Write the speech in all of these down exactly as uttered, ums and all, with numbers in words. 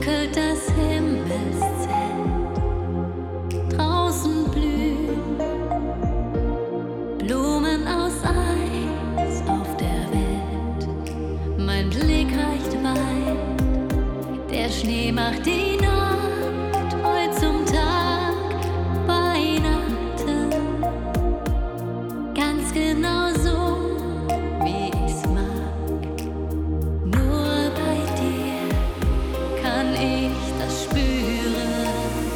dunkelt das Himmelszelt, draußen blühen Blumen aus Eis auf der Welt. Mein Blick reicht weit, der Schnee macht die Nacht heut zum Tag Weihnachten, ganz genau so, wie ich's mag. Nur bei dir kann ich das spüren.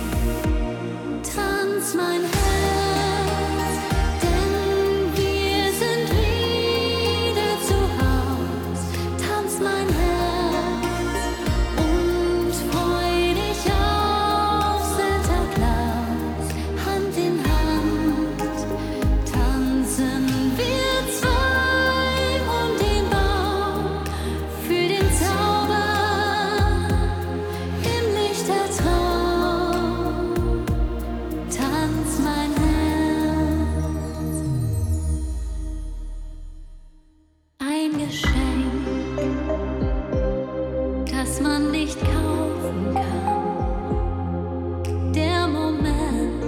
Tanz mein Herz, denn wir sind wieder zu Haus. Tanz mein Herz und freu dich auf Santa Claus. Hand in Hand tanzen wir zwei um den Baum für den Zauber im Lichtertraum. Tanz mein Herz. Ein Geschenk, das man nicht kaufen kann. Der Moment,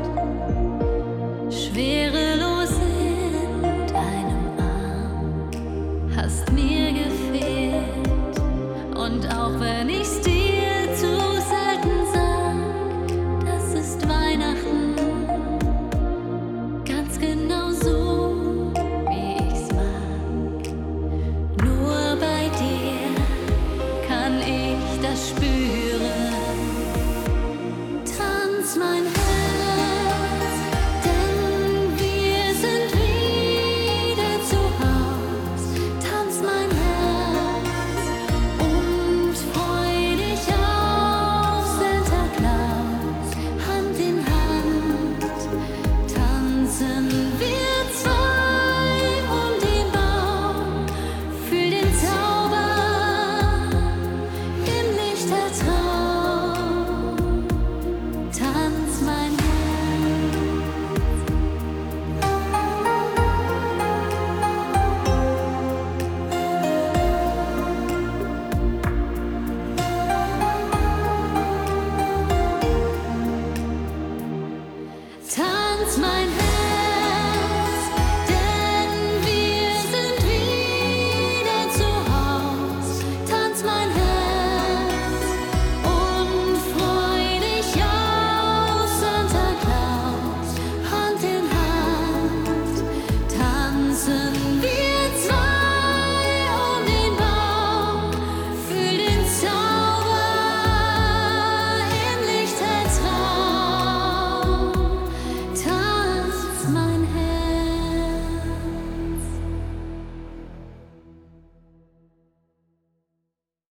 schwerelos in deinem Arm, hast mir gefehlt. Und auch wenn ich's dir zu selten sag, das ist Weihnachten, ganz genau so, wie ich's mag. Nur bei dir kann ich das spüren.